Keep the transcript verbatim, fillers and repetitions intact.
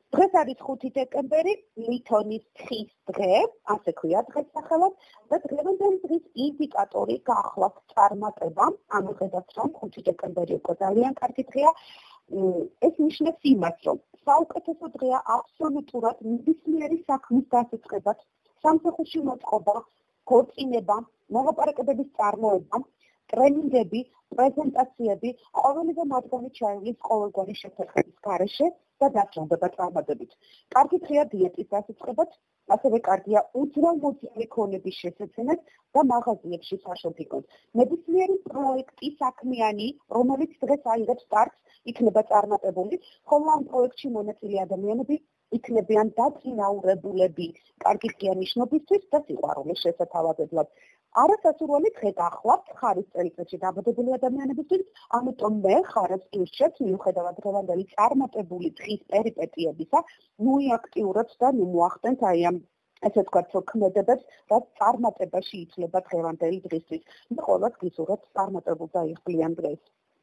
დღეს არის ხუთი დეკემბერი, ლითონის თხის დღე, ასე ქვია დღეს სახელად და დღევანდელი დღის ინდიკატორი გახლავთ წარმატება, ამოხედავთ რომ ხუთი დეკემბერი უკვე ძალიან კარგი დღეა. ეს ნიშნავს იმას, რომ საუკეთესო დღეა აბსოლუტურად ნებისმიერი საქმის დასაწყებად, სამსახურში მოწყობა, ქორწინება, მოლაპარაკებების წარმოება, ტრენინგები, პრეზენტაციები, ყოველივე მათგანი ჩაივლის ყოველგვარი შეფერხების გარეშე და დაჭრილდება წარმატებით. კარგი დღეა დიეტის დასაწყებად, ასევე კარგია უძრავ-მოძრავი ქონების შესაძენად და მაღაზიებში საშობიგოდ. ნებისმიერი პროექტი საქმიანი, რომელიც დღეს აიღებს სტარტს, იქნება წარმატებული, ხოლო ამ პროექტში მონაწილე ადამიანები იქნებიან დაწინაურებულები კარგი ღია-ნიშნობისთვის და სიყვარულის შესათავაზებლად. არასასურველი დღე გახლავთ ხარის წელიწადში დაბადებული ადამიანებისთვის, ამიტომ მე ხარებს გირჩევთ მიუხედავად დღევანდელი წარმატებული დღის პერიპეტიებისა, ნუიაქტიურებთ და მოახდენთ აი ამ ესე ვთქვათ, ქმედებებს, რაც წარმატებაში იცვლება დღევანდელი დღისთვის. მე ყველას გისურვებთ წარმატებულ და იღბლიან დღეს.